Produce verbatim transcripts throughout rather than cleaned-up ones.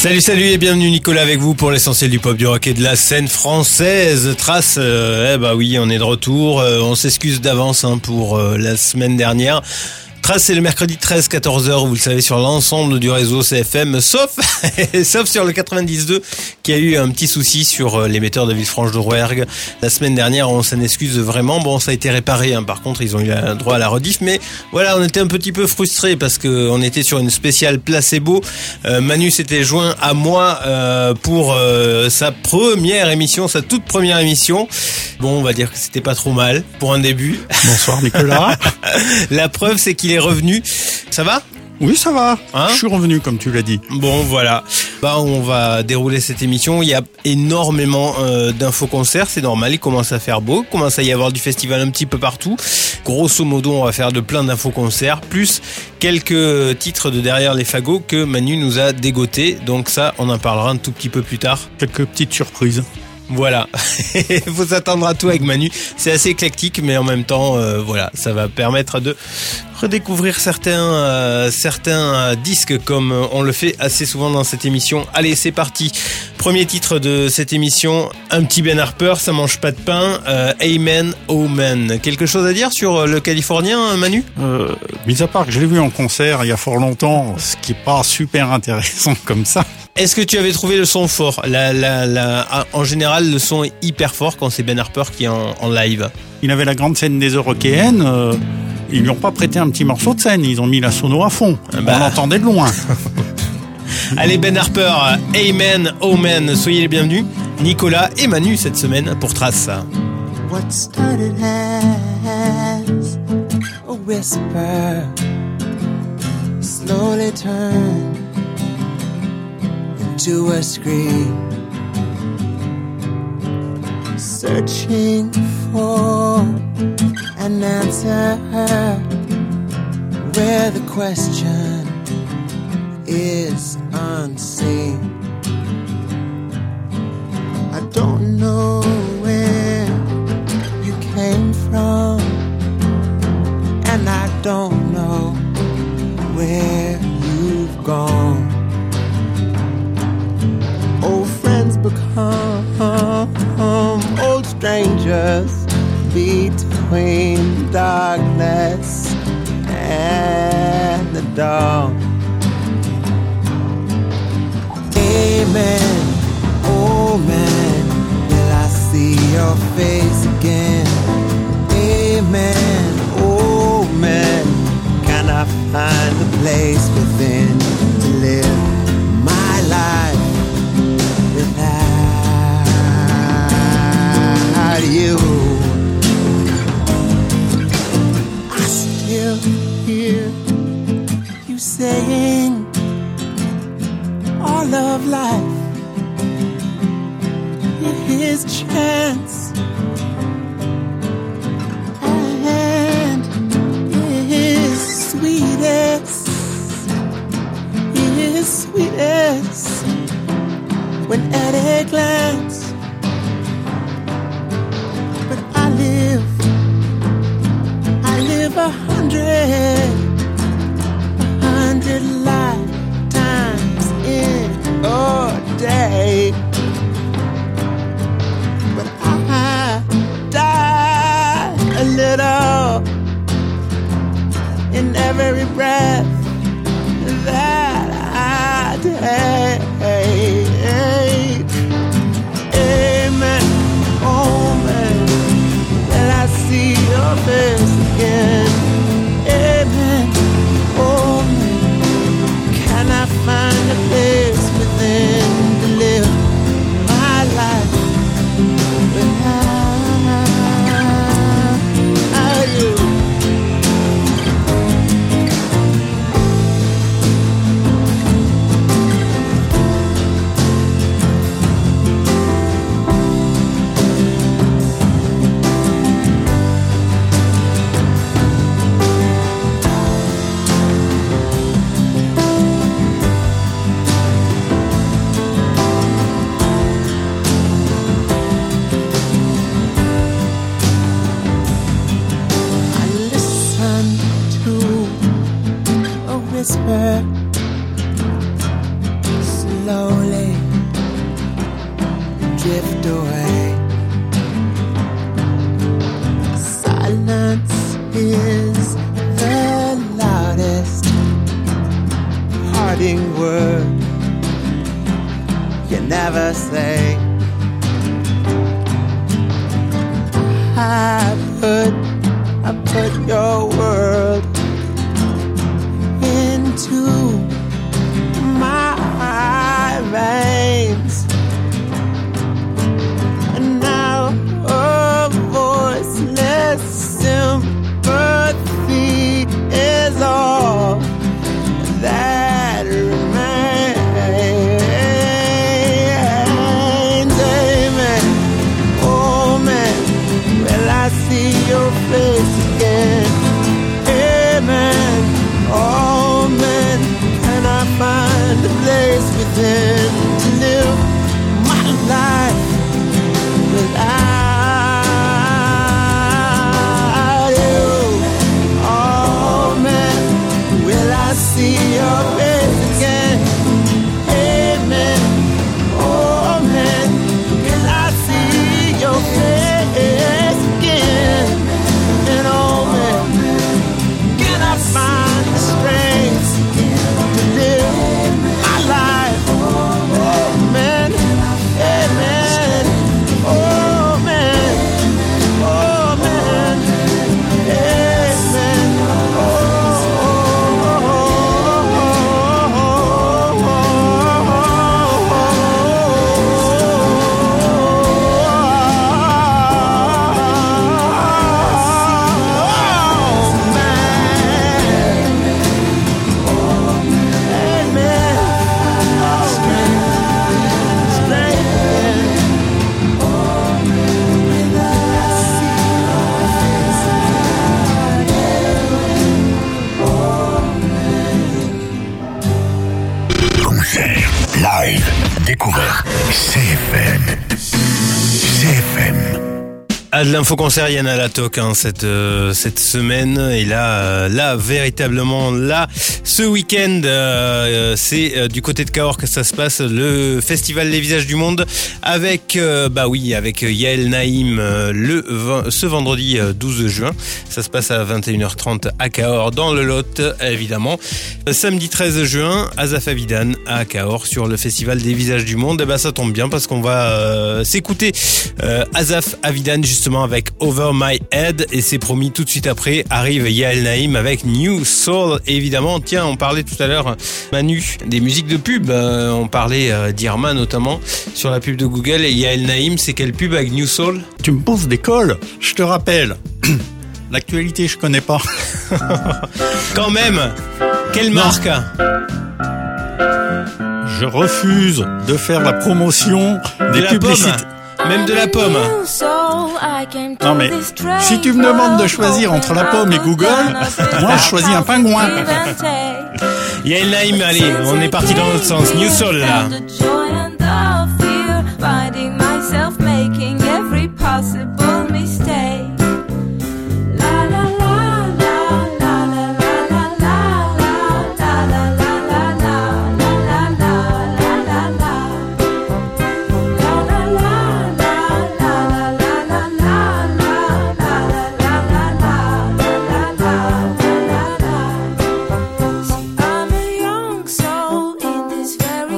Salut, salut et bienvenue Nicolas avec vous pour l'essentiel du pop, du rock et de la scène française. Trace, euh, eh bah oui, on est de retour. Euh, on s'excuse d'avance hein, pour euh, la semaine dernière. Trace, c'est le mercredi treize à quatorze heures, vous le savez, sur l'ensemble du réseau C F M, sauf sauf sur le quatre-vingt-dix deux, qui a eu un petit souci sur l'émetteur de Villefranche de Rouergue. La semaine dernière, on s'en excuse vraiment. Bon, ça a été réparé, hein. Par contre, ils ont eu le droit à la rediff, mais voilà, on était un petit peu frustrés parce que on était sur une spéciale placebo. Euh, Manu s'était joint à moi euh, pour euh, sa première émission, sa toute première émission. Bon, on va dire que c'était pas trop mal pour un début. Bonsoir Nicolas. La preuve, c'est qu'il est revenu. Ça va ? Oui, ça va. Hein ? Je suis revenu, comme tu l'as dit. Bon, voilà. Bah, on va dérouler cette émission. Il y a énormément euh, d'infos-concerts. C'est normal. Il commence à faire beau. Il commence à y avoir du festival un petit peu partout. Grosso modo, on va faire de plein d'infos-concerts. Plus quelques titres de derrière les fagots que Manu nous a dégotés. Donc ça, on en parlera un tout petit peu plus tard. Quelques petites surprises. Voilà, il faut s'attendre à tout avec Manu. C'est assez éclectique, mais en même temps, euh, voilà, ça va permettre de redécouvrir certains euh, certains euh, disques comme on le fait assez souvent dans cette émission. Allez, c'est parti. Premier titre de cette émission, un petit Ben Harper, ça mange pas de pain. Euh, Amen, oh man. Quelque chose à dire sur le Californien, Manu ? Euh, mis à part que je l'ai vu en concert il y a fort longtemps, ce qui est pas super intéressant comme ça. Est-ce que tu avais trouvé le son fort ? la, la, la, En général, le son est hyper fort quand c'est Ben Harper qui est en, en live. Il avait la grande scène des Eurockéennes. Euh, ils lui ont pas prêté un petit morceau de scène. Ils ont mis la sono à fond. Bah. On l'entendait de loin. Allez, Ben Harper, Amen, oh man. Soyez les bienvenus. Nicolas et Manu cette semaine pour Trace. What started as a whisper slowly turned to a scream, searching for an answer where the question is unseen. I don't know where you came from, and I don't know where you've gone. Old friends become old strangers between darkness and the dawn. Amen, oh man, will I see your face again? Amen, oh man, can I find a place within to live my life without you? I still hear you saying all of life is his chance and his sweetest, his sweetest when at a glance. But I live, I live a hundred, a hundred lifetimes in a day. But I die a little in every breath that I take. Amen, oh man, will I see your face again? Amen, oh man, can I find a place within to live my life without you? whisper slowly drift away. Silence is the loudest parting word you never say. I put, I put your world into my veins, and now a voiceless sympathy is all that remains. Amen. Oh man, will I see your face again? Amen. Oh man, can I find a place within to live my life without you? Oh man, will I see your face again? Amen. Oh man, will I see your face again? And oh man, can I find the strength to live my life? Oh man, amen. Oh man, oh man, amen. Concert, live, découverte, C F M. C F M. Ah, de l'info-concert, Yann à la toque hein, cette euh, cette semaine. Et là, euh, là, véritablement, là, ce week-end, euh, c'est euh, du côté de Cahors que ça se passe, le Festival Les Visages du Monde, avec, euh, bah oui, avec Yael Naïm, euh, le ce vendredi euh, douze juin. Ça se passe à vingt et une heures trente à Cahors, dans le Lot, évidemment. Euh, samedi treize juin, Azaf Avidan à Cahors sur le Festival des Visages du Monde. Et bah, ça tombe bien parce qu'on va euh, s'écouter euh, Azaf Avidan justement avec Over My Head, et c'est promis tout de suite après arrive Yael Naïm avec New Soul. Et évidemment, tiens, on parlait tout à l'heure, Manu, des musiques de pub, euh, on parlait euh, d'Irma notamment sur la pub de Google, et Yael Naïm, c'est quelle pub avec New Soul? Tu me poses des cols, je te rappelle. L'actualité, je connais pas. Quand même. Quelle marque? Je refuse de faire la promotion De des la publicités. pomme. Même de la pomme. Non mais, si tu me demandes de choisir entre la pomme et Google, moi je choisis un pingouin. Yael Naïm, allez, on est parti dans l'autre sens. New Soul là.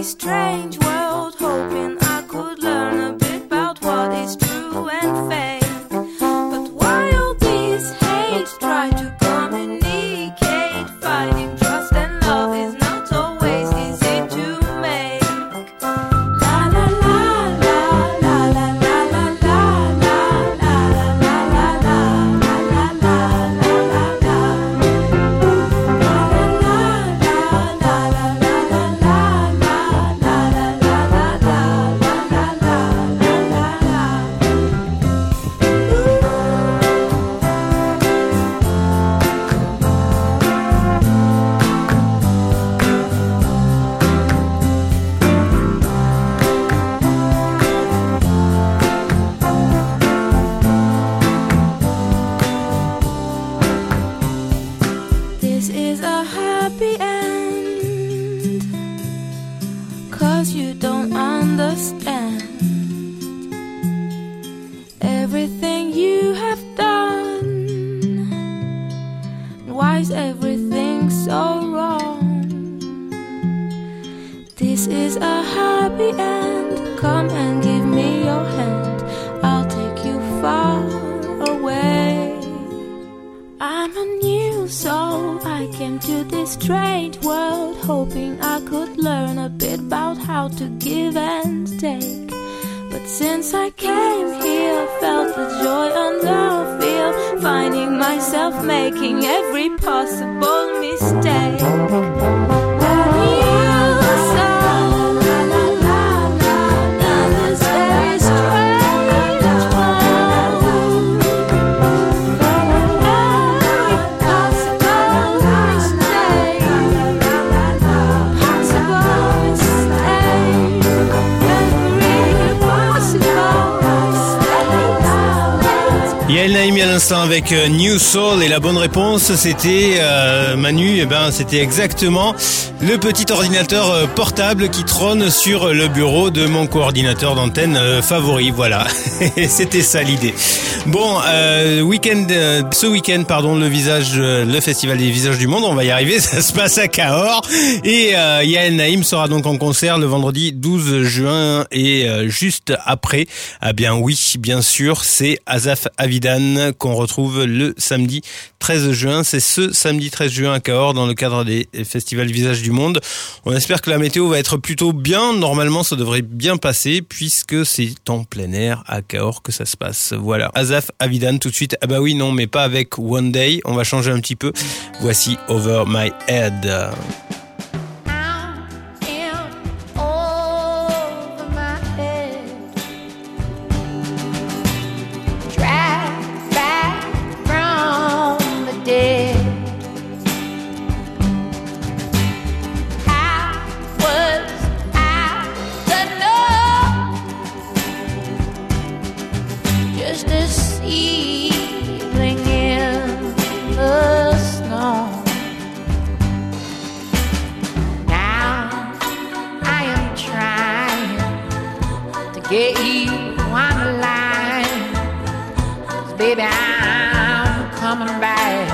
Strange world, hoping I could learn a bit about what is true and fake. this is a happy end. Come and give me your hand. I'll take you far away. I'm a new soul. I came to this strange world hoping I could learn a bit about how to give and take. But since I came here, felt the joy and the fear, finding myself making every possible mistake. Yael Naïm à l'instant avec New Soul, et la bonne réponse c'était euh, Manu, eh ben c'était exactement le petit ordinateur euh, portable qui trône sur le bureau de mon coordinateur d'antenne euh, favori, voilà. C'était ça l'idée. Bon, euh, week-end, euh, ce week-end, pardon, le visage, euh, le festival des visages du monde, on va y arriver, ça se passe à Cahors, et euh, Yael Naïm sera donc en concert le vendredi douze juin, et euh, juste après, ah bien oui, bien sûr, c'est Asaf Avidan qu'on retrouve le samedi treize juin. C'est ce samedi treize juin à Cahors dans le cadre des festivals Visages du Monde. On espère que la météo va être plutôt bien. Normalement, ça devrait bien passer puisque c'est en plein air à Cahors que ça se passe. Voilà. Asaf Avidan tout de suite. Ah bah oui, non, mais pas avec One Day. On va changer un petit peu. Voici Over My Head. Get you on the line, 'cause baby, I'm coming back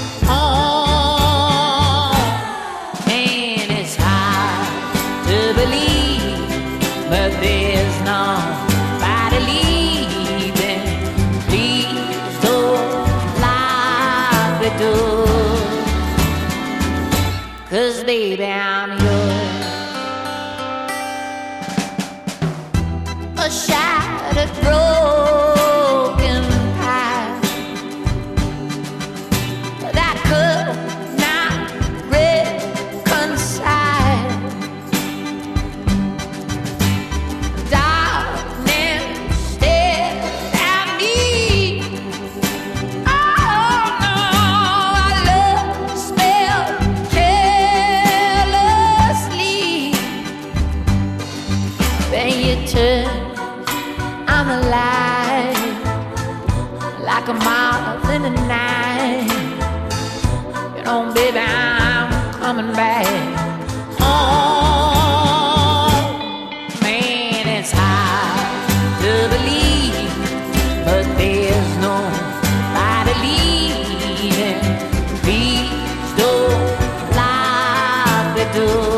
home. And it's hard to believe, but there's nobody leaving. Please don't lock the door, 'cause baby, I'm yours. A shattered, broken past that could not reconcile. Darkness stared at me. Oh no, our love smelled carelessly. Then you turned I'm alive, like a moth in the night. You know, baby, I'm coming back home. Man, it's hard to believe, but there's nobody leaving. Please don't lock the door.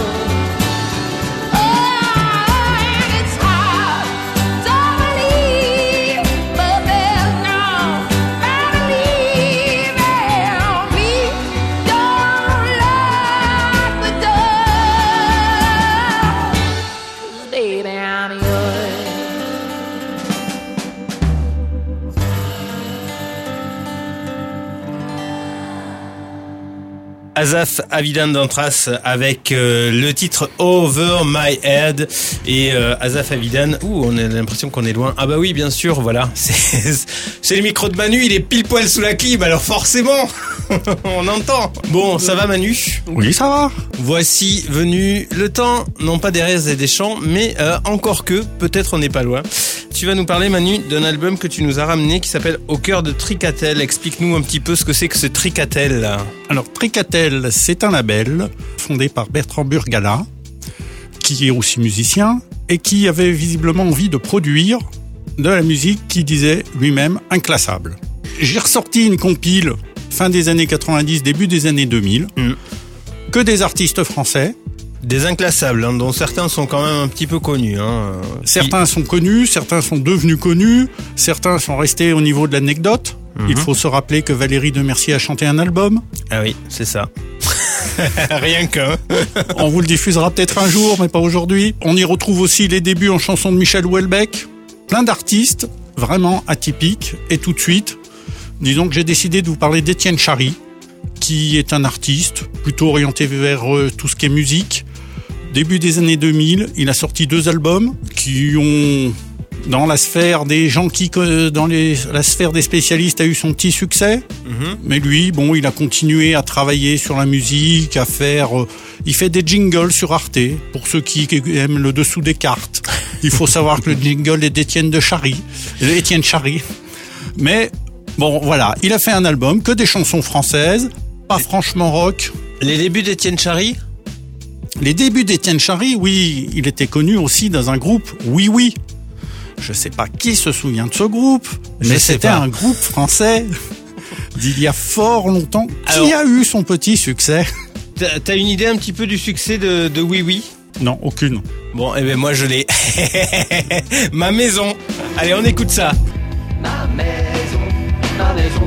Asaf Avidan d'Antras avec euh, le titre Over My Head, et euh, Asaf Avidan, ouh, on a l'impression qu'on est loin. Ah bah oui, bien sûr, voilà, c'est, c'est le micro de Manu, il est pile poil sous la clim, alors forcément on entend. Bon, ça va Manu? Oui, ça va. Voici venu le temps, non pas des rêves et des chants, mais euh, encore que, peut-être on n'est pas loin. Tu vas nous parler Manu d'un album que tu nous as ramené qui s'appelle Au cœur de Tricatel. Explique-nous un petit peu ce que c'est que ce Tricatel. Alors Tricatel, c'est un label fondé par Bertrand Burgala, qui est aussi musicien et qui avait visiblement envie de produire de la musique qui disait lui-même inclassable. J'ai ressorti une compile fin des années quatre-vingt-dix, début des années deux mille, mmh. que des artistes français, Des inclassables, hein, dont certains sont quand même un petit peu connus. Hein. Certains sont connus, certains sont devenus connus, certains sont restés au niveau de l'anecdote. Mm-hmm. Il faut se rappeler que Valérie Demercier a chanté un album. Ah oui, c'est ça. Rien qu'un. On vous le diffusera peut-être un jour, mais pas aujourd'hui. On y retrouve aussi les débuts en chansons de Michel Houellebecq. Plein d'artistes vraiment atypiques. Et tout de suite, disons que j'ai décidé de vous parler d'Étienne Chary, qui est un artiste plutôt orienté vers euh, tout ce qui est musique. Début des années deux mille, il a sorti deux albums qui ont, dans la sphère des gens qui, dans les, la sphère des spécialistes, a eu son petit succès. Mm-hmm. Mais lui, bon, il a continué à travailler sur la musique, à faire, euh, il fait des jingles sur Arte. Pour ceux qui aiment le dessous des cartes, il faut savoir que le jingle est d'Étienne de Chary, Étienne Chary. Mais bon, voilà, il a fait un album que des chansons françaises, pas franchement rock. Les débuts d'Étienne Chary? Les débuts d'Étienne Chary, oui, il était connu aussi dans un groupe, Oui Oui. Je sais pas qui se souvient de ce groupe, Je mais c'était pas. un groupe français d'il y a fort longtemps Alors, qui a eu son petit succès. T'as, t'as une idée un petit peu du succès de, de Oui Oui? Non, aucune. Bon, eh ben moi je l'ai. Ma maison. Allez, on écoute ça. Ma maison, ma maison.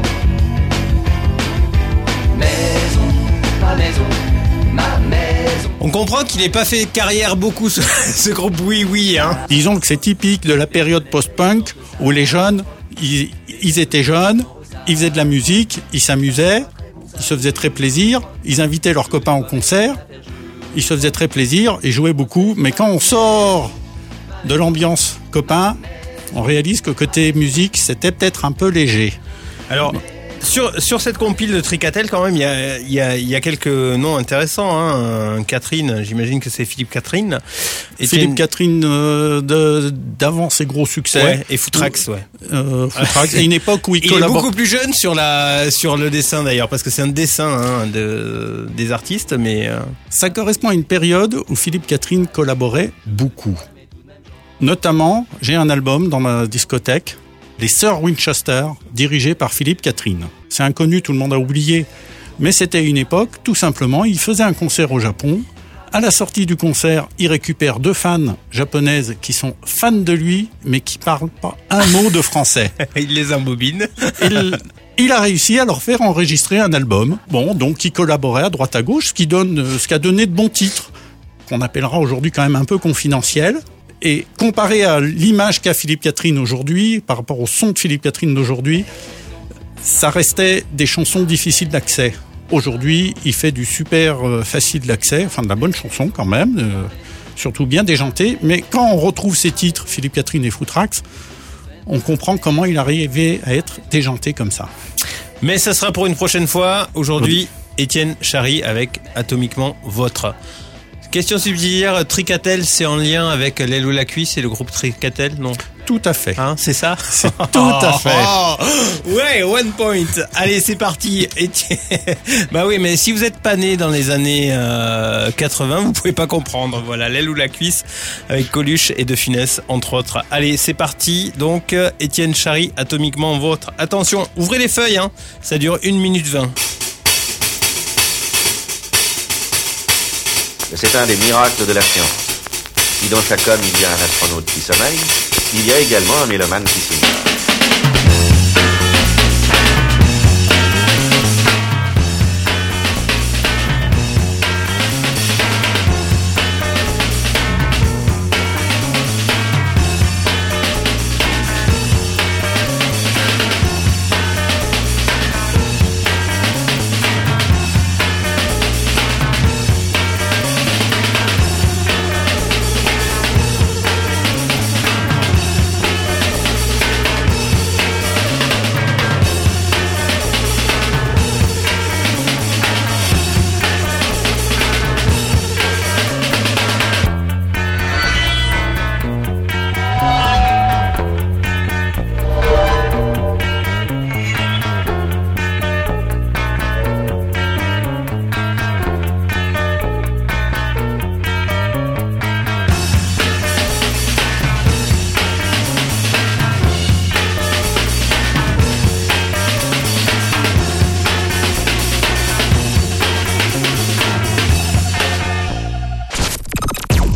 Maison, ma maison, ma maison. On comprend qu'il n'ait pas fait carrière beaucoup, ce, ce groupe Oui Oui, hein. Disons que c'est typique de la période post-punk où les jeunes, ils, ils étaient jeunes, ils faisaient de la musique, ils s'amusaient, ils se faisaient très plaisir, ils invitaient leurs copains au concert, ils se faisaient très plaisir, ils jouaient beaucoup. Mais quand on sort de l'ambiance copain, on réalise que côté musique, c'était peut-être un peu léger. Alors, sur, sur cette compile de Tricatel, quand même, il y a, il y a, il y a quelques noms intéressants. Hein. Catherine, j'imagine que c'est Philippe Catherine. Et Philippe Catherine euh, de, d'avant ses gros succès. Ouais, et Foutrax, ouais. Euh, Foutrax, à une époque où il, il collabore. est beaucoup plus jeune sur, la, sur le dessin d'ailleurs, parce que c'est un dessin hein, de, des artistes, mais... Euh... Ça correspond à une période où Philippe Catherine collaborait beaucoup. Notamment, j'ai un album dans ma discothèque, Les Sœurs Winchester, dirigé par Philippe Catherine. C'est inconnu, tout le monde a oublié. Mais c'était une époque, tout simplement, il faisait un concert au Japon. À la sortie du concert, il récupère deux fans japonaises qui sont fans de lui, mais qui parlent pas un mot de français. Il les embobine. il, il a réussi à leur faire enregistrer un album. Bon, donc il collaborait à droite à gauche, ce qui donne, ce qui a donné de bons titres, qu'on appellera aujourd'hui quand même un peu confidentiels. Et comparé à l'image qu'a Philippe Catherine aujourd'hui, par rapport au son de Philippe Catherine d'aujourd'hui, ça restait des chansons difficiles d'accès. Aujourd'hui, il fait du super euh, facile d'accès, enfin de la bonne chanson quand même, euh, surtout bien déjantée. Mais quand on retrouve ces titres, Philippe Catherine et Foutrax, on comprend comment il arrivait à être déjanté comme ça. Mais ça sera pour une prochaine fois. Aujourd'hui, oui. Étienne Chary avec Atomiquement Votre. Question subsidiaire, Tricatel, c'est en lien avec L'aile ou la cuisse et le groupe Tricatel, non? Tout à fait. Hein, c'est ça? C'est tout à fait. Oh, ouais, one point. Allez, c'est parti. Étienne... Bah oui, mais si vous êtes pas né dans les années euh, quatre-vingts, vous pouvez pas comprendre. Voilà, L'aile ou la cuisse avec Coluche et De Funès, entre autres. Allez, c'est parti. Donc, Étienne Chary, Atomiquement Votre. Attention, ouvrez les feuilles, hein. Ça dure une minute vingt. C'est un des miracles de la science. Si dans chaque homme il y a un astronaute qui sommeille, il y a également un mélomane qui s'ignore.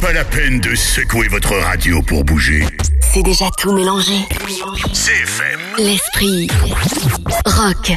Pas la peine de secouer votre radio pour bouger. C'est déjà tout mélangé. C F M. L'esprit rock.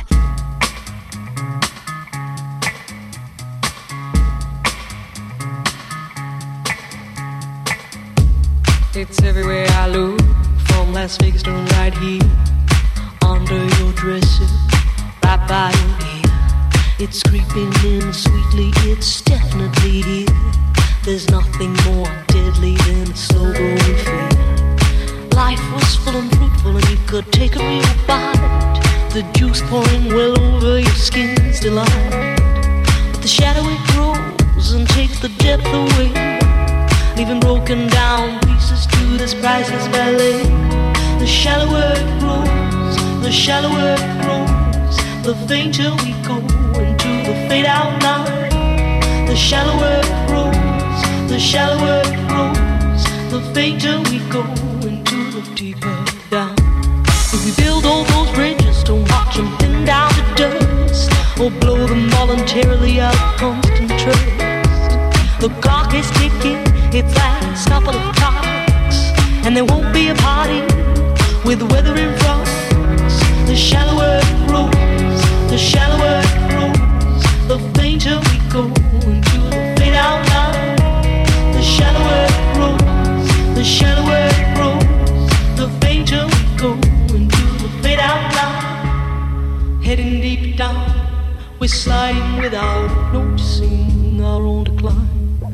It's everywhere I look, from Las Vegas to right here, under your dresser, right by your ear. It's creeping in sweetly, it's definitely here. There's nothing more deadly than a slow growing fear. Life was full and fruitful and you could take a real bite. The juice pouring well over your skin's delight. But the shadow it grows and takes the depth away, leaving broken down pieces to this priceless ballet. The shallower it grows, the shallower it grows, the fainter we go into the fade out line. The shallower it grows, the shallower it grows, the fainter we go into the deeper down. If we build all those bridges, don't watch them thin down to dust, or blow them voluntarily out of constant trust. The clock is ticking, its last couple of clocks, and there won't be a party with the weather in front. The shallower it grows, the shallower it grows, the fainter we go into the fade out line. The shallower it grows, the shallower it grows, the fainter we go into the fade out line. Heading deep down, we're sliding without noticing our own decline.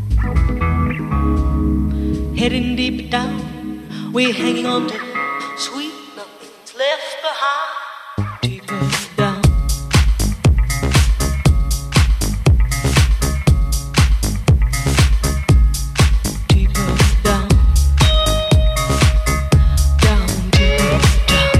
Heading deep down, we're hanging on to sweet nothing's left behind. Deeper down. Deeper down. Down, deeper down.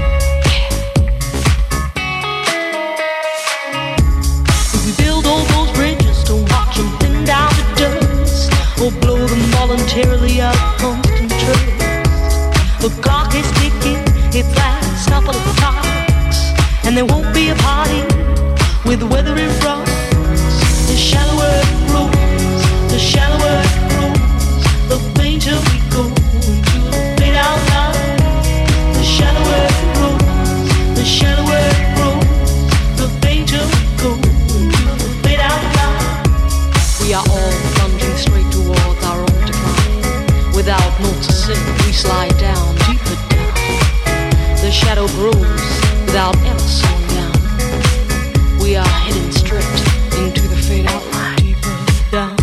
If we build all those bridges, don't watch them thin down to dust, or blow them voluntarily out of constant trust. The clock is ticking, its last couple of clocks, and there won't be a party with the weather in front. The shallower it grows, the shallower it grows, the fainter we go into the fade out line. The shallower it grows, the shallower it grows, the fainter we go into the fade out line. We are all plunging straight towards our own decline. Without noticing, we slide down, deeper down. The shadow grows without ever slowing down. We are heading straight into the fade out line. Deeper down.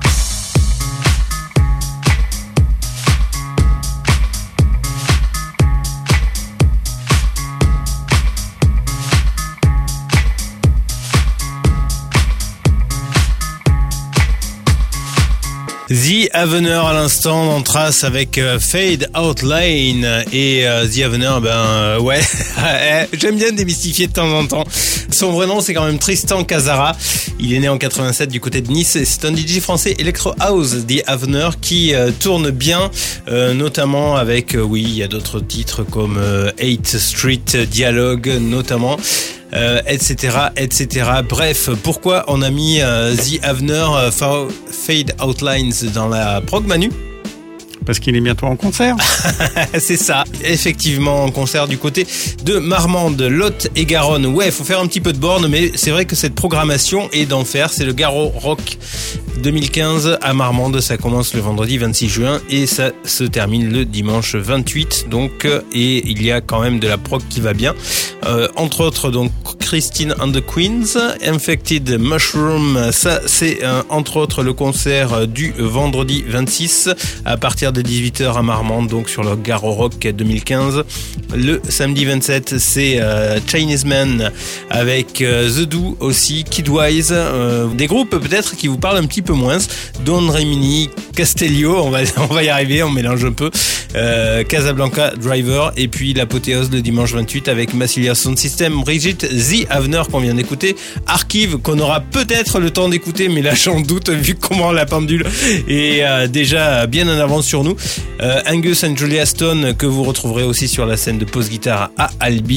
The Avener à l'instant en trace avec euh, Fade Out Line et euh, The Avener, ben euh, ouais, j'aime bien démystifier de temps en temps. Son vrai nom c'est quand même Tristan Casara. Il est né en quatre-vingt-sept du côté de Nice et c'est un D J français Electro House, The Avener, qui euh, tourne bien, euh, notamment avec, euh, oui, il y a d'autres titres comme euh, eighth Street Dialogue notamment. Euh, etc, etc. Bref, pourquoi on a mis euh, The Avener euh, Fade Outlines dans la prog, Manu? Parce qu'il est bientôt en concert. C'est ça, effectivement, en concert du côté de Marmande, Lot et Garonne. Ouais, faut faire un petit peu de borne, mais c'est vrai que cette programmation est d'enfer. C'est le Garo Rock deux mille quinze à Marmande. Ça commence le vendredi vingt-six juin et ça se termine le dimanche vingt-huit. Donc, et il y a quand même de la prog qui va bien. Euh, entre autres, donc Christine and the Queens, Infected Mushroom. Ça, c'est euh, entre autres le concert du vendredi vingt-six à partir de dix-huit heures à Marmande, donc sur le Garo Rock deux mille quinze. Le samedi vingt-sept, c'est euh, Chinese Man avec euh, The Do aussi, Kidwise, euh, des groupes peut-être qui vous parlent un petit peu moins. Don Remini, Castellio, on va, on va y arriver, on mélange un peu. Euh, Casablanca Driver, et puis l'apothéose le dimanche vingt-huit avec Massilia Sound System, Brigitte, The Avener qu'on vient d'écouter, Archive qu'on aura peut-être le temps d'écouter, mais là j'en doute vu comment la pendule est euh, déjà bien en avance sur nous. Euh, Angus and Julia Stone que vous retrouverez aussi sur la scène de Pause Guitare à Albi,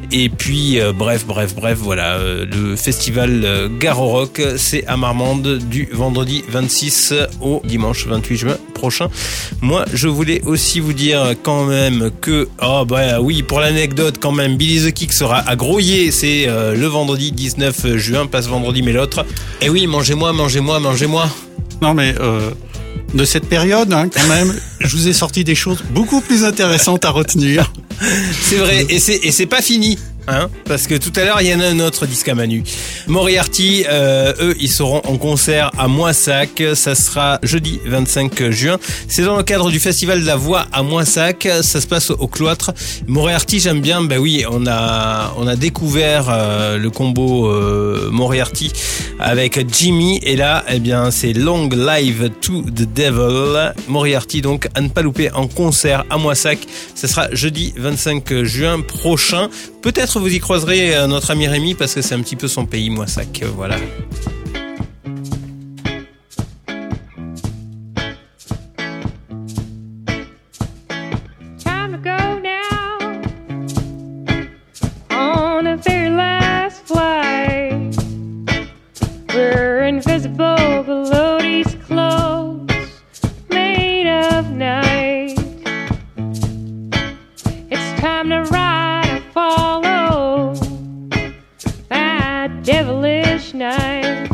Et puis, euh, bref, bref, bref, voilà, euh, le festival euh, Garo Rock, c'est à Marmande du vendredi vingt-six au dimanche vingt-huit juin prochain. Moi, je voulais aussi vous dire quand même que, oh bah oui, pour l'anecdote quand même, Billy the Kick sera à Groyer, c'est euh, le vendredi dix-neuf juin, passe vendredi mais l'autre. Et oui, mangez-moi, mangez-moi, mangez-moi. Non mais euh, de cette période, hein, quand même, je vous ai sorti des choses beaucoup plus intéressantes à retenir. C'est vrai, et c'est, et c'est pas fini. Hein, parce que tout à l'heure il y en a un autre disque à Manu. Moriarty, euh, eux ils seront en concert à Moissac, ça sera jeudi vingt-cinq juin. C'est dans le cadre du festival de la voix à Moissac, ça se passe au Cloître. Moriarty j'aime bien, ben oui on a on a découvert euh, le combo euh, Moriarty avec Jimmy et là eh bien c'est Long Live to the Devil. Moriarty donc à ne pas louper en concert à Moissac, ça sera jeudi vingt-cinq juin prochain. Peut-être vous y croiserez notre ami Rémi parce que c'est un petit peu son pays, Moissac. Voilà. Time to go now on the very last flight. We're invisible below these clothes made of night. It's time to ride and follow that devilish night.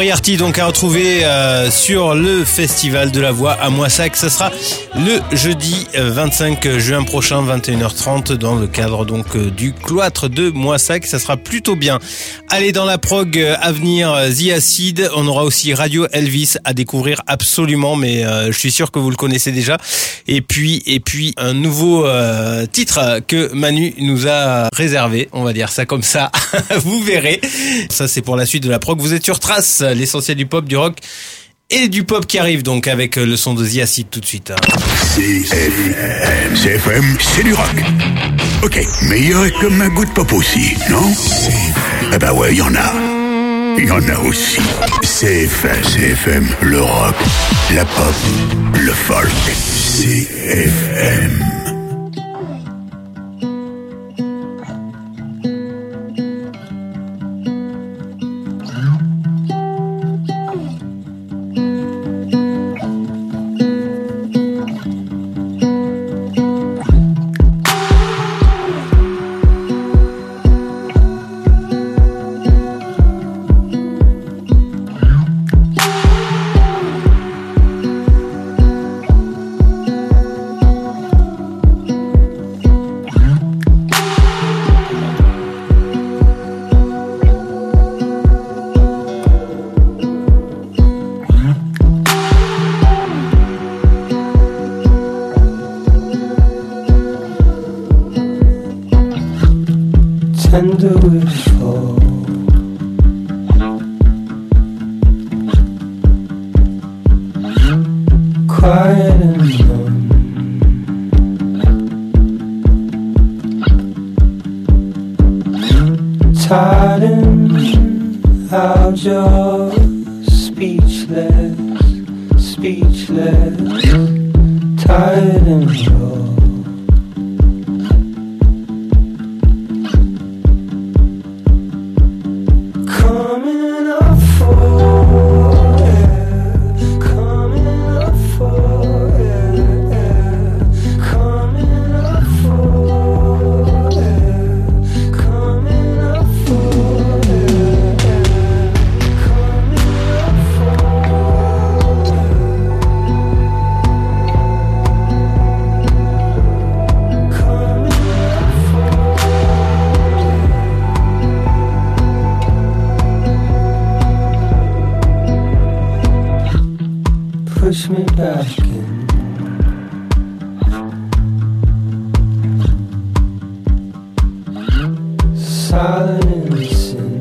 Moriarty donc à retrouver euh, sur le Festival de la Voix à Moissac. Ça sera le jeudi vingt-cinq juin prochain, vingt et une heures trente, dans le cadre donc du cloître de Moissac. Ça sera plutôt bien. Allez, dans la prog à venir, The Acid. On aura aussi Radio Elvis à découvrir absolument, mais euh, je suis sûr que vous le connaissez déjà. Et puis, et puis un nouveau euh, titre que Manu nous a réservé. On va dire ça comme ça. Vous verrez. Ça, c'est pour la suite de la prog. Vous êtes sur Trace, l'essentiel du pop, du rock et du pop qui arrive donc avec le son de The Acid tout de suite. C F M, C F M, c'est du rock. Ok, mais il y aurait comme un goût de pop aussi, non? Eh ben ouais, il y en a. Il y en a aussi. C F M, C F M, le rock, la pop, le folk. C F M. Tender wish for quiet and numb, tired and out, you're speechless, speechless, tired and raw. Push me back in. Silent in sin.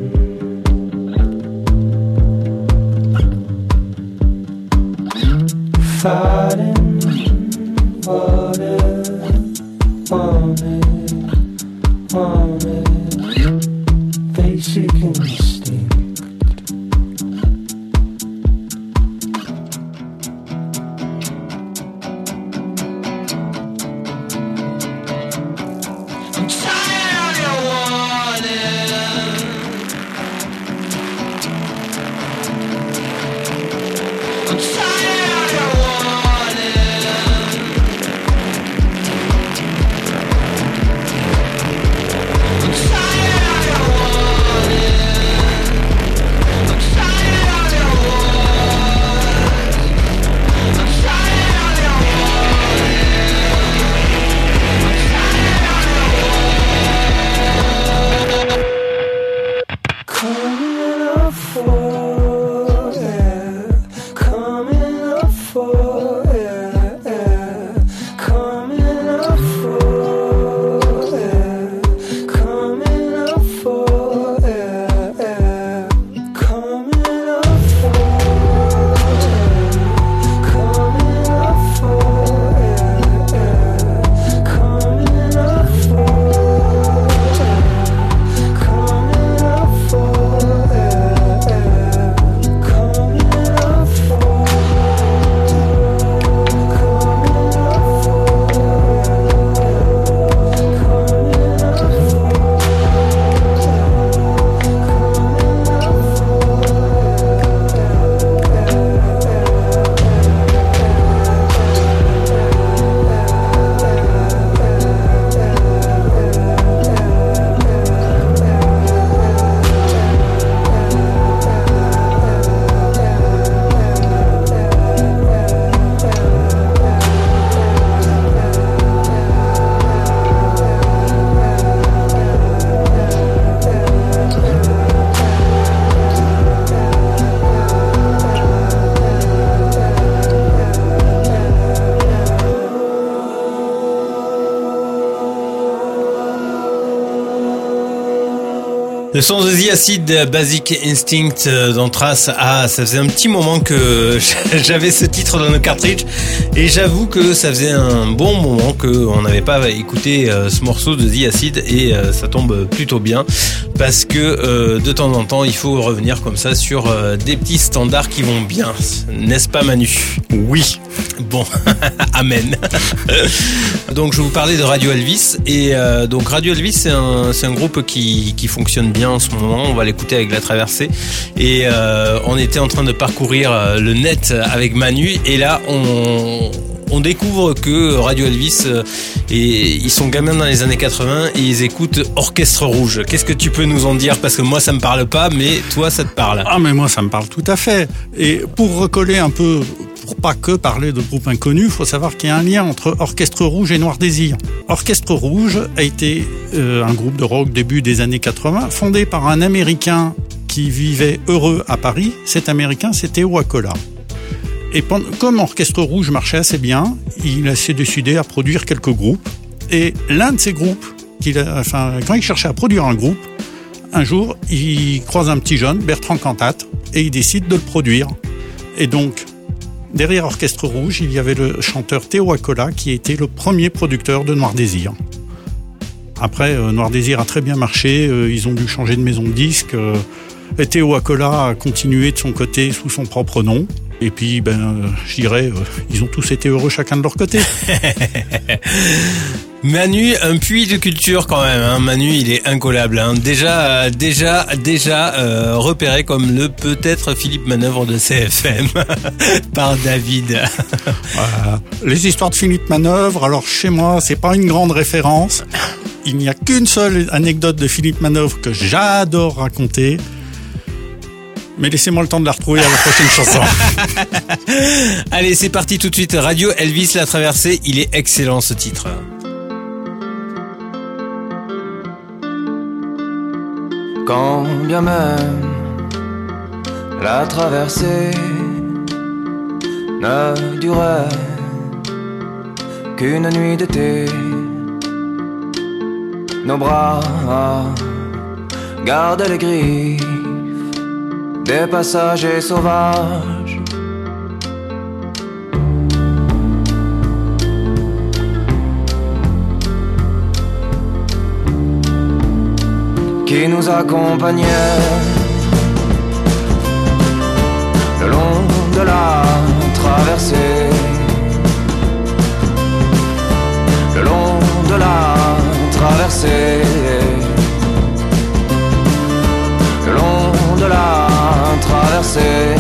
Fighting water. Want it, want it. Basic instinct. Le son de The Acid, Basic Instinct dans Trace. Ah, ça faisait un petit moment que j'avais ce titre dans nos cartridges et j'avoue que ça faisait un bon moment qu'on n'avait pas écouté ce morceau de The Acid et ça tombe plutôt bien parce que de temps en temps il faut revenir comme ça sur des petits standards qui vont bien, n'est-ce pas Manu? Oui. Bon, amen. Donc je vous parlais de Radio Elvis et euh, donc Radio Elvis c'est un c'est un groupe qui qui fonctionne bien en ce moment. On va l'écouter avec La Traversée et euh, on était en train de parcourir le net avec Manu et là on on découvre que Radio Elvis et ils sont gamins dans les années quatre-vingts et ils écoutent Orchestre Rouge. Qu'est-ce que tu peux nous en dire? Parce que moi ça me parle pas, mais toi ça te parle. Ah mais moi ça me parle tout à fait. Et pour recoller un peu, pour pas que parler de groupes inconnus, il faut savoir qu'il y a un lien entre Orchestre Rouge et Noir Désir. Orchestre Rouge a été euh, un groupe de rock début des années quatre-vingts, fondé par un Américain qui vivait heureux à Paris. Cet Américain, c'était Wacola. Et pendant, comme Orchestre Rouge marchait assez bien, il s'est décidé à produire quelques groupes. Et l'un de ces groupes, qu'il a, enfin, quand il cherchait à produire un groupe, un jour, il croise un petit jeune, Bertrand Cantat, et il décide de le produire. Et donc, derrière Orchestre Rouge, il y avait le chanteur Théo Wacola, qui était le premier producteur de Noir Désir. Après, euh, Noir Désir a très bien marché, euh, ils ont dû changer de maison de disques, euh, et Théo Wacola a continué de son côté sous son propre nom. Et puis, ben, euh, je dirais, euh, ils ont tous été heureux chacun de leur côté. Manu, un puits de culture quand même. Hein. Manu, il est incollable. Hein. Déjà, déjà, déjà euh, repéré comme le peut-être Philippe Manœuvre de C F M par David. Voilà. Les histoires de Philippe Manœuvre. Alors chez moi, c'est pas une grande référence. Il n'y a qu'une seule anecdote de Philippe Manœuvre que j'adore raconter. Mais laissez-moi le temps de la retrouver à la prochaine chanson. Allez, c'est parti tout de suite. Radio Elvis, La Traversée. Il est excellent ce titre. Quand bien même la traversée ne durait qu'une nuit d'été, nos bras gardaient les griffes des passagers sauvages. Qui nous accompagnaient le long de la traversée, le long de la traversée, le long de la traversée.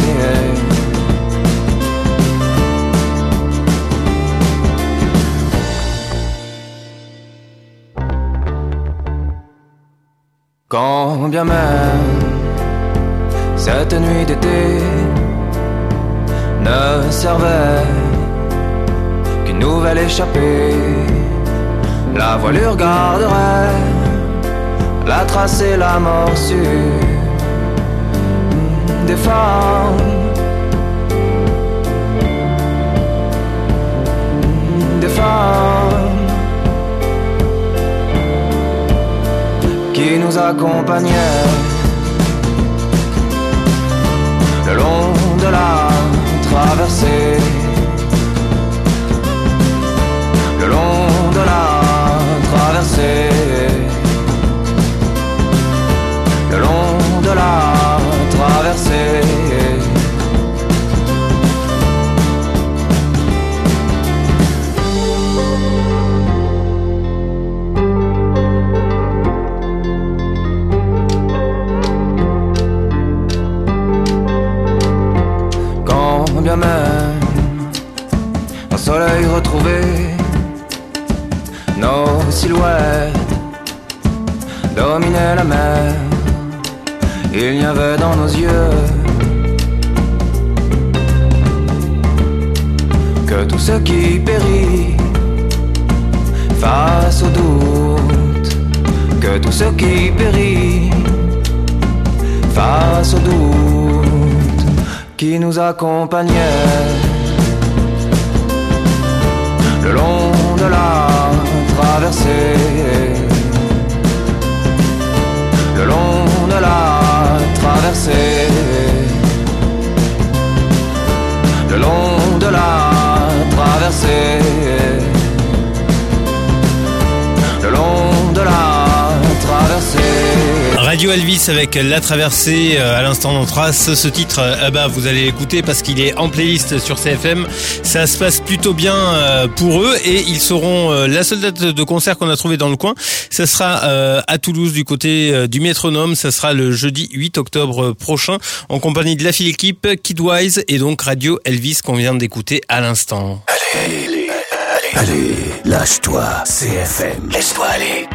Quand bien même cette nuit d'été ne servait qu'une nouvelle échappée, la voilure garderait la trace et la morsure des femmes, des femmes qui nous accompagnaient le long de la traversée, le long de la traversée, le long de la traversée. Bien même un soleil retrouvé, nos silhouettes dominaient la mer. Il n'y avait dans nos yeux que tout ce qui périt face au doute, que tout ce qui périt face au doute qui nous accompagnait le long de la traversée, le long de traversée, le long de la traversée, le long de la traversée. Radio Elvis avec La Traversée à l'instant dans Trace. Ce titre, eh ben, vous allez l'écouter parce qu'il est en playlist sur C F M. Ça se passe plutôt bien pour eux et ils seront la seule date de concert qu'on a trouvé dans le coin. Ça sera à Toulouse du côté du Métronome. Ça sera le jeudi huit octobre prochain en compagnie de la file équipe Kidwise et donc Radio Elvis qu'on vient d'écouter à l'instant. Allez, allez, allez, allez, lâche-toi, C F M, laisse-toi aller.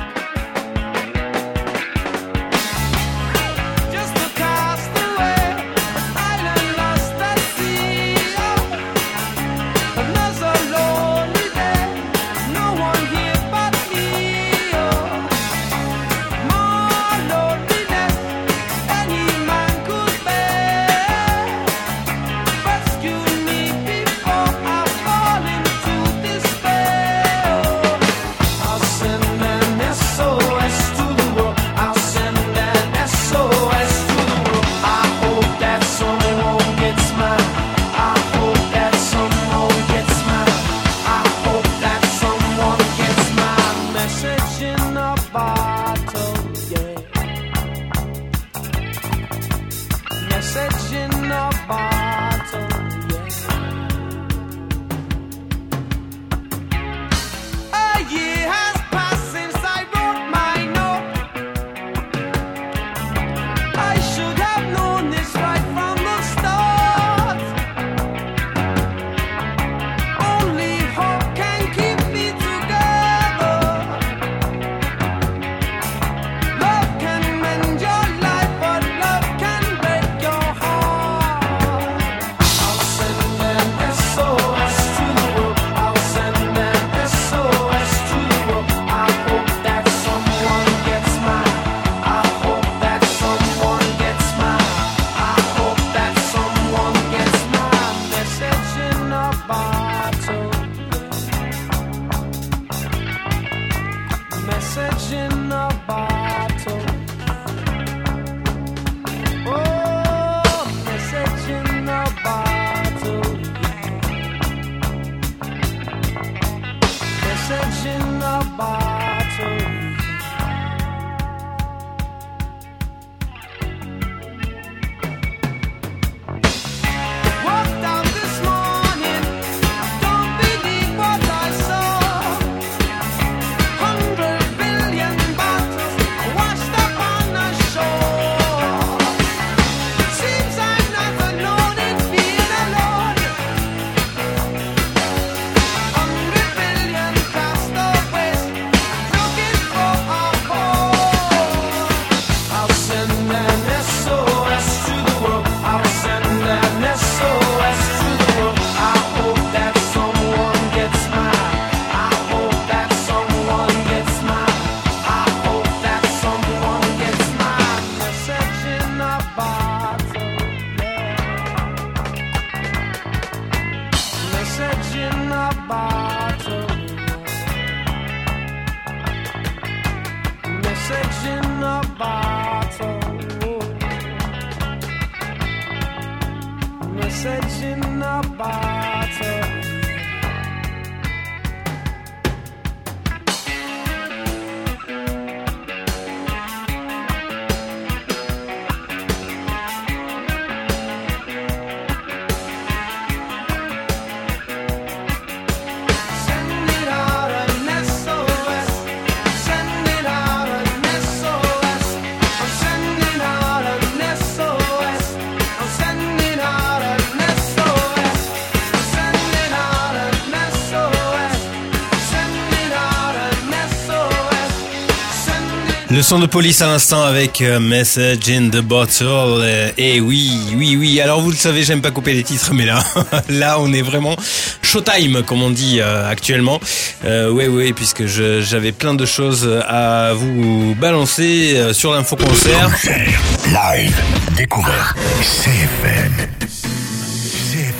Le son de Police à l'instant avec Message in the Bottle. Et oui, oui, oui. Alors vous le savez, j'aime pas couper les titres, mais là, là, on est vraiment showtime, comme on dit euh, actuellement. Euh, ouais, ouais, puisque je, j'avais plein de choses à vous balancer euh, sur l'info concert. Concert, live, découverte, C F M. C F M.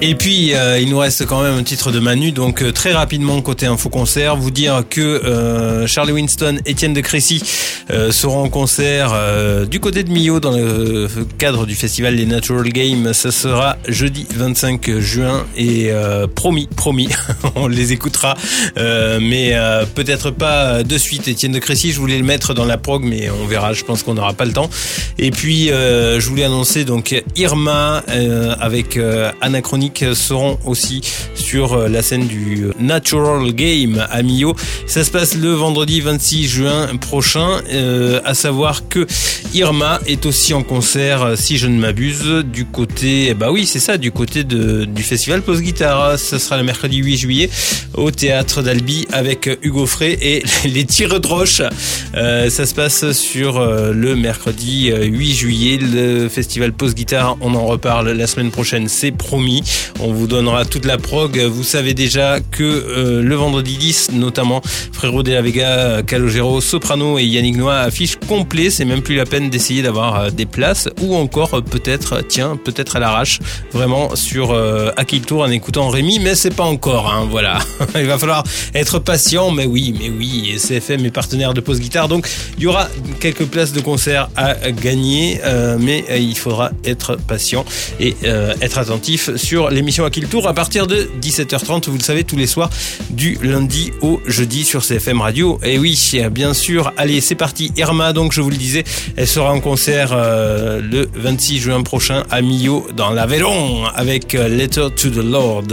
Et puis euh, il nous reste quand même un titre de Manu, donc euh, très rapidement côté Info Concert, vous dire que euh, Charlie Winston, Étienne de Crécy euh, seront en concert euh, du côté de Millau dans le cadre du festival des Natural Games. Ça sera jeudi vingt-cinq juin et euh, promis, promis, on les écoutera, euh, mais euh, peut-être pas de suite. Étienne de Crécy, je voulais le mettre dans la prog, mais on verra. Je pense qu'on n'aura pas le temps. Et puis euh, je voulais annoncer donc Irma euh, avec euh, Anachronique seront aussi sur la scène du Natural Game à Millau. Ça se passe le vendredi vingt-six juin prochain, euh, à savoir que Irma est aussi en concert, si je ne m'abuse, du côté, bah oui, c'est ça, du côté de, du festival Pause Guitare. Ça sera le mercredi huit juillet au théâtre d'Albi avec Hugo Frey et les Tireux de Roche. Euh, ça se passe sur euh, le mercredi huit juillet, le festival Pause Guitare. On en reparle la semaine prochaine, c'est promis. On vous donnera toute la prog. Vous savez déjà que euh, le vendredi dix, notamment, Frérot de la Vega, Calogero, Soprano et Yannick Noah affichent complet. C'est même plus la peine d'essayer d'avoir euh, des places, ou encore euh, peut-être, tiens, peut-être à l'arrache, vraiment sur euh, à qui le tour en écoutant Rémi, mais c'est pas encore, hein, voilà. Il va falloir être patient, mais oui, mais oui, C F M est partenaire de Pause Guitare, donc il y aura quelques places de concert à gagner, euh, mais euh, il faudra être patient et euh, être attentif sur l'émission À qui le tour à partir de dix-sept heures trente, vous le savez, tous les soirs du lundi au jeudi sur C F M Radio. Et oui, bien sûr. Allez, c'est parti. Irma, donc je vous le disais, elle sera en concert euh, le vingt-six juin prochain à Millau dans l'Aveyron avec euh, Letter to the Lord.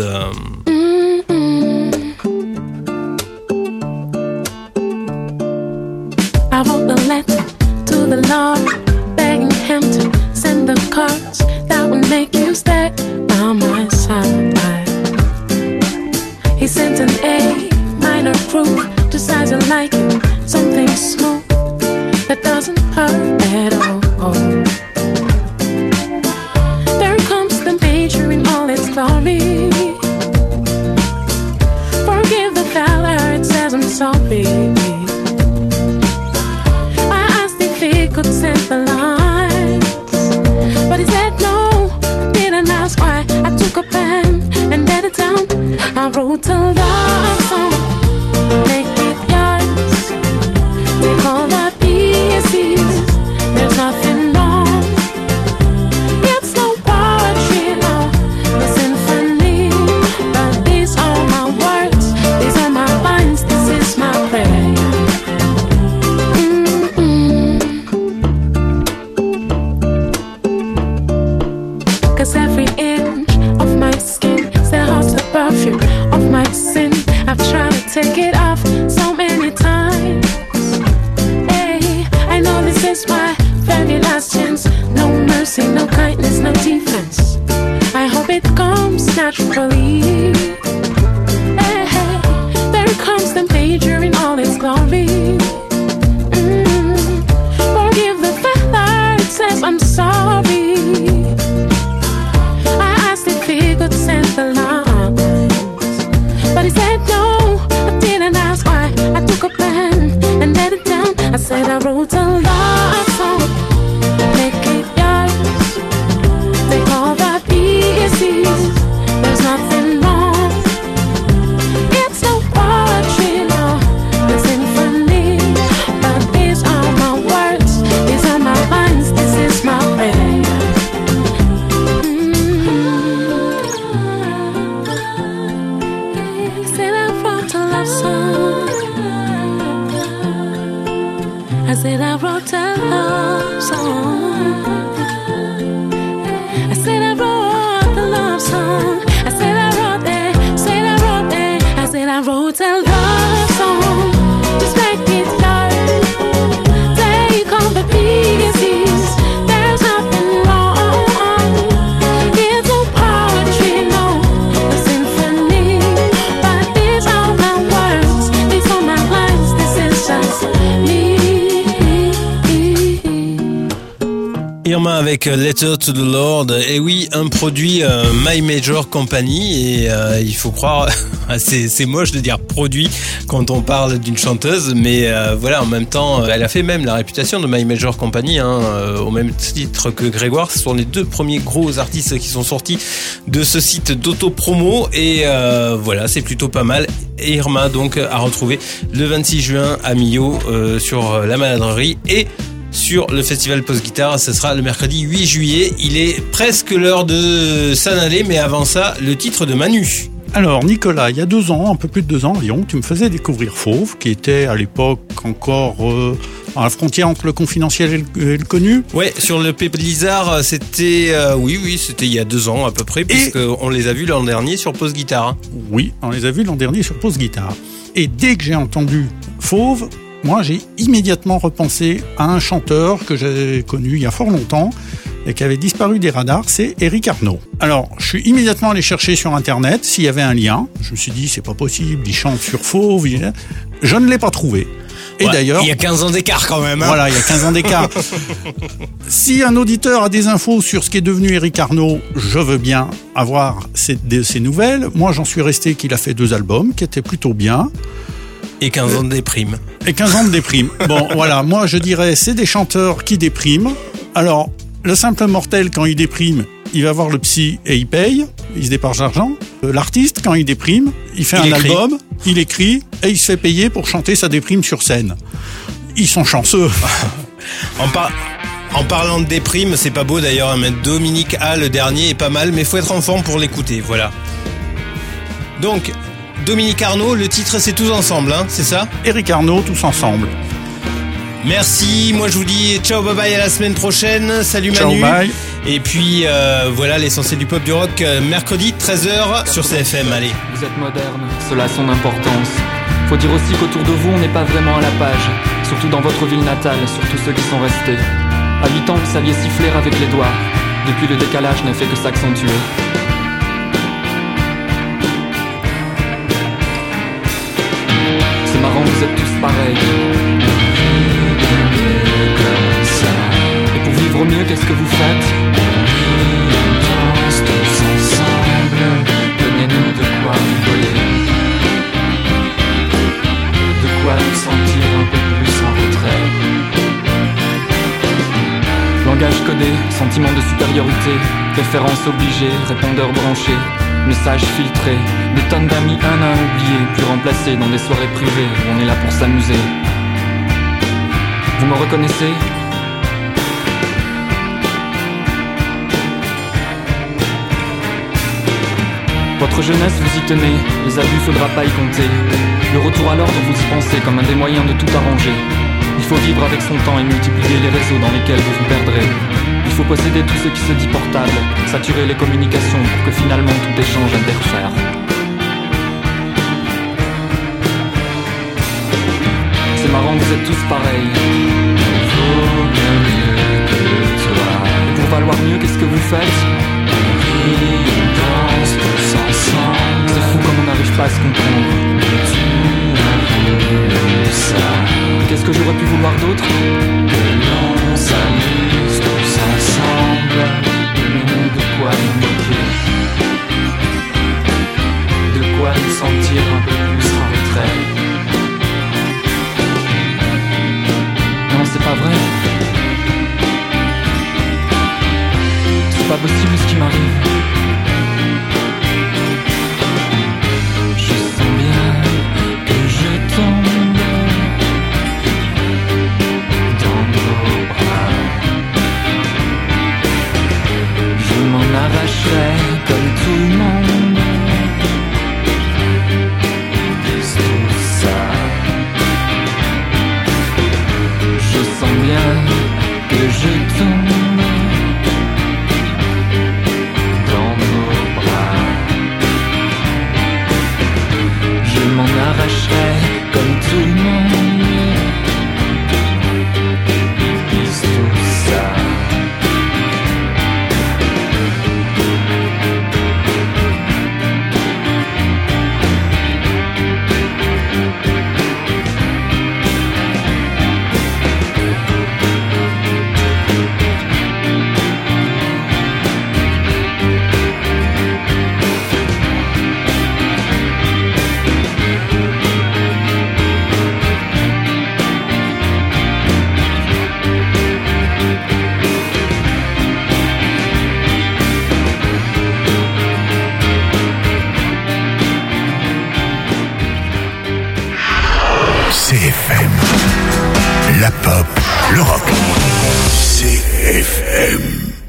I wrote the letter to the Lord, begging him to send the cards that would make you stay by my side. He sent an A minor proof, just as you like it, something smooth that doesn't hurt at all. There comes the major in all its glory. Forgive the fella, it says I'm sorry. Could send the lines, but he said no. Didn't ask why. I took a pen and read it down. I wrote a love song, make it yours. Take all the pieces, there's nothing wrong. It's no poetry, no, no symphony, but these are my words, these are my lines, this is my prayer. Every inch of my skin still holds the perfume of my sin. I've tried to take it off so many times. Hey, I know this is my very last chance. No mercy, no kindness, no defense. I hope it comes naturally. Hey, hey, there comes the major in all its glory. Mm, forgive the father, it says I'm sorry. He could send the lines, but he said no. I didn't ask why. I took a pen and read it down. I said I wrote a love song, make it yours. Take all the pieces, there's nothing wrong. It's no poetry, no, the symphony, but these are my words, these are my lines, this is my prayer. I said I wrote a love song. I said I wrote the love song. I said I wrote it. Said I wrote it. I said I wrote a love song. Just make it yours. Take all the pieces. There's nothing wrong. It's no poetry, no, a symphony. But these are my words. These are my lines. This is just me. Irma avec avec Letter to the Lord. Et oui, un produit euh, My Major Company. Et euh, il faut croire, c'est, c'est moche de dire produit quand on parle d'une chanteuse, mais euh, voilà, en même temps, elle a fait même la réputation de My Major Company, hein, euh, au même titre que Grégoire. Ce sont les deux premiers gros artistes qui sont sortis de ce site d'auto-promo. Et euh, voilà, c'est plutôt pas mal. Et Irma, donc, à retrouver le vingt-six juin à Millau euh, sur la Maladrerie et sur le festival Post-Guitare. Ce sera le mercredi huit juillet. Il est presque l'heure de s'en aller, mais avant ça, le titre de Manu. Alors Nicolas, il y a deux ans, un peu plus de deux ans environ, tu me faisais découvrir Fauve, qui était à l'époque encore euh, à la frontière entre le confidentiel et le, et le connu. Ouais, sur le P. Blizzard, c'était euh, oui, oui, c'était il y a deux ans à peu près, puisqu'on les a vus l'an dernier sur Post-Guitare. Oui, on les a vus l'an dernier sur Post-Guitare. Et dès que j'ai entendu Fauve, moi j'ai immédiatement repensé à un chanteur que j'ai connu il y a fort longtemps et qui avait disparu des radars, c'est Éric Arnaud. Alors, je suis immédiatement allé chercher sur Internet s'il y avait un lien. Je me suis dit, c'est pas possible, il chante sur Fauve. Je ne l'ai pas trouvé. Et ouais, d'ailleurs... il y a quinze ans d'écart quand même. Hein. Voilà, il y a quinze ans d'écart. Si un auditeur a des infos sur ce qui est devenu Éric Arnaud, je veux bien avoir ces, ces nouvelles. Moi, j'en suis resté qu'il a fait deux albums qui étaient plutôt bien. Et quinze ans de déprime. Et quinze ans de déprime. Bon, voilà, moi je dirais, c'est des chanteurs qui dépriment. Alors, le simple mortel, quand il déprime, il va voir le psy et il paye, il se déparge d'argent. L'artiste, quand il déprime, il fait il un écrit. album, il écrit et il se fait payer pour chanter sa déprime sur scène. Ils sont chanceux. en, par... en parlant de déprime, c'est pas beau d'ailleurs, mais Dominique A, le dernier, est pas mal, mais faut être enfant pour l'écouter, voilà. Donc, Dominique Arnaud, le titre c'est Tous Ensemble, hein, c'est ça ? Éric Arnaud, Tous Ensemble. Merci, moi je vous dis ciao, bye bye, à la semaine prochaine. Salut Manu. Ciao, bye. Et puis euh, voilà l'essentiel du pop du rock, euh, mercredi treize heures sur C F M, allez. Vous êtes moderne, cela a son importance. Faut dire aussi qu'autour de vous on n'est pas vraiment à la page. Surtout dans votre ville natale, surtout ceux qui sont restés. À huit ans vous saviez siffler avec les doigts. Depuis le décalage n'a fait que s'accentuer. C'est marrant, vous êtes tous pareils. Et pour vivre mieux, qu'est-ce que vous faites ? On danse tous ensemble. Donnez-nous de quoi rigoler, de quoi nous sentir un peu plus en retrait. Langage codé, sentiment de supériorité, référence obligée, répondeur branché, message filtré, des tonnes d'amis un à un oubliés, puis remplacés dans des soirées privées où on est là pour s'amuser. Vous me reconnaissez ? Votre jeunesse, vous y tenez, les abus, faudra pas y compter. Le retour à l'ordre, vous y pensez comme un des moyens de tout arranger. Il faut vivre avec son temps et multiplier les réseaux dans lesquels vous vous perdrez. Il faut posséder tout ce qui se dit portable, saturer les communications pour que finalement tout échange interfère. C'est marrant, vous êtes tous pareils. Vaut bien mieux que toi. Et pour valoir mieux, qu'est-ce que vous faites ? On danse tous ensemble. C'est fou comme on n'arrive pas à se comprendre. Tout ça. Qu'est-ce que j'aurais pu vouloir d'autre ? Que l'on s'amuse tous ensemble. Donnez-nous de quoi nous moquer, de quoi nous sentir un peu plus en retrait. Non, c'est pas vrai. C'est pas possible ce qui m'arrive. Je sens bien la pop, le rock. C F M.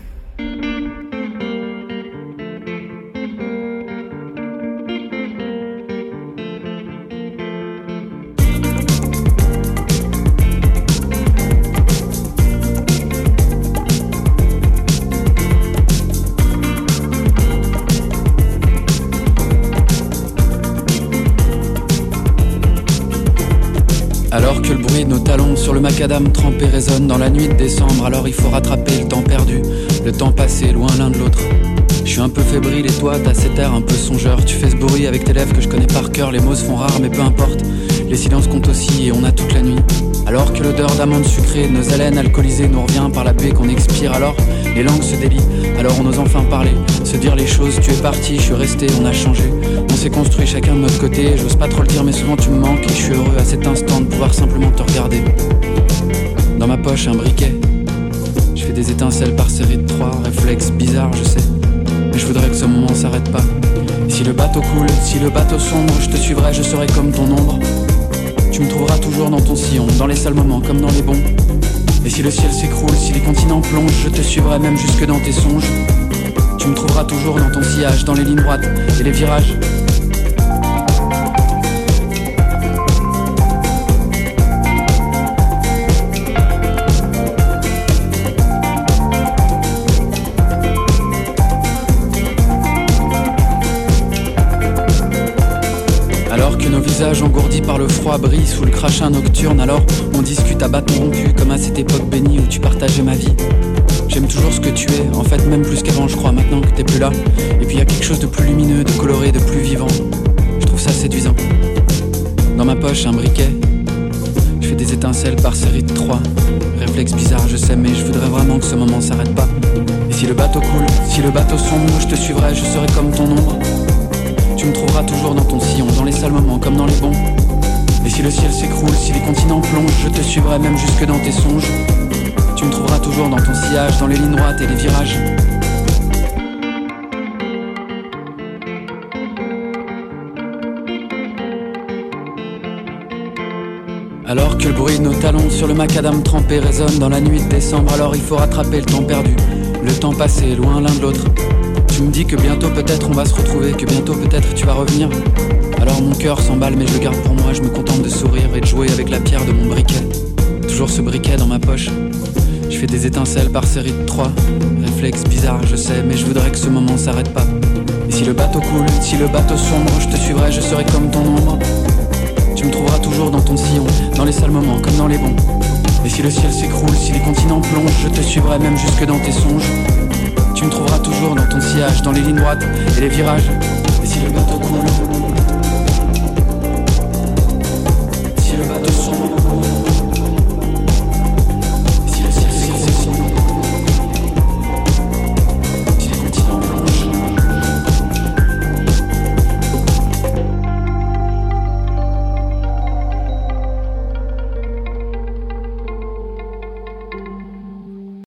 Alors que le bruit de nos talons sur le macadam trempé résonne dans la nuit de décembre, alors il faut rattraper le temps perdu, le temps passé loin l'un de l'autre. Je suis un peu fébrile et toi t'as cet air un peu songeur. Tu fais ce bruit avec tes lèvres que je connais par cœur. Les mots se font rares mais peu importe, les silences comptent aussi et on a toute la nuit. Alors que l'odeur d'amandes sucrées de nos haleines alcoolisées nous revient par la baie qu'on expire, alors les langues se délient, alors on ose enfin parler, se dire les choses. Tu es parti, je suis resté, on a changé, on s'est construit chacun de notre côté. J'ose pas trop le dire mais souvent tu me manques et je suis heureux à cet instant de pouvoir simplement te regarder. Dans ma poche un briquet, je fais des étincelles par série de trois, réflexe bizarre je sais, mais je voudrais que ce moment s'arrête pas. Et si le bateau coule, si le bateau sombre, je te suivrai, je serai comme ton ombre. Tu me trouveras toujours dans ton sillon, dans les sales moments comme dans les bons. Et si le ciel s'écroule, si les continents plongent, je te suivrai même jusque dans tes songes. Tu me trouveras toujours dans ton sillage, dans les lignes droites et les virages. Engourdi par le froid brille sous le crachin nocturne. Alors on discute à bâton rompu comme à cette époque bénie où tu partageais ma vie. J'aime toujours ce que tu es, en fait même plus qu'avant je crois, maintenant que t'es plus là. Et puis y a quelque chose de plus lumineux, de coloré, de plus vivant. Je trouve ça séduisant. Dans ma poche un briquet, je fais des étincelles par série de trois. Réflexe bizarre je sais mais je voudrais vraiment que ce moment s'arrête pas. Et si le bateau coule, si le bateau sombre, je te suivrai, je serai comme ton ombre. Tu me trouveras toujours dans ton sillon, dans les sales moments comme dans les bons. Et si le ciel s'écroule, si les continents plongent, je te suivrai même jusque dans tes songes. Tu me trouveras toujours dans ton sillage, dans les lignes droites et les virages. Alors que le bruit de nos talons sur le macadam trempé résonne dans la nuit de décembre, alors il faut rattraper le temps perdu, le temps passé loin l'un de l'autre. Tu me dis que bientôt peut-être on va se retrouver, que bientôt peut-être tu vas revenir. Alors mon cœur s'emballe mais je le garde pour moi, je me contente de sourire et de jouer avec la pierre de mon briquet. Toujours ce briquet dans ma poche, je fais des étincelles par série de trois. Réflexe bizarre je sais mais je voudrais que ce moment s'arrête pas. Et si le bateau coule, si le bateau sombre, je te suivrai, je serai comme ton ombre. Tu me trouveras toujours dans ton sillon, dans les sales moments comme dans les bons. Et si le ciel s'écroule, si les continents plongent, je te suivrai même jusque dans tes songes. Tu me trouveras toujours dans ton sillage, dans les lignes droites et les virages. Et si le bateau coule, si le bateau sombre,